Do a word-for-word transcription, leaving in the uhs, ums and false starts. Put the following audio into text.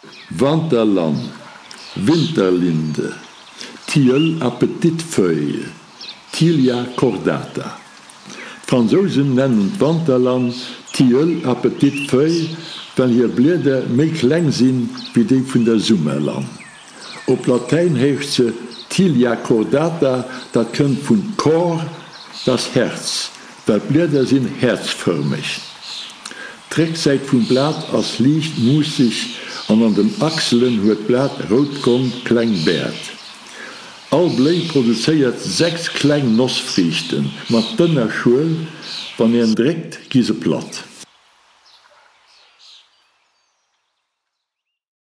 Wanderland, Winterlinde, Thiel Appetitfeuille, Tilia cordata. Franzosen nennen Wanderland Thiel Appetitfeuille, wenn hier Blätter méi klein sinn wie die vun der Summerland. Op Latein hecht ze Tilia cordata, dat kënnt vun Cor das Herz, weil Blätter sind herzförmig. Dreckseite vum Blatt as liicht musig an an den Achseln huet Blatt rotkom kleng bärt. All Blei produzéiert sechs kleng Nossfrichten, mat dënner Schuel, wann en drégt giese platt.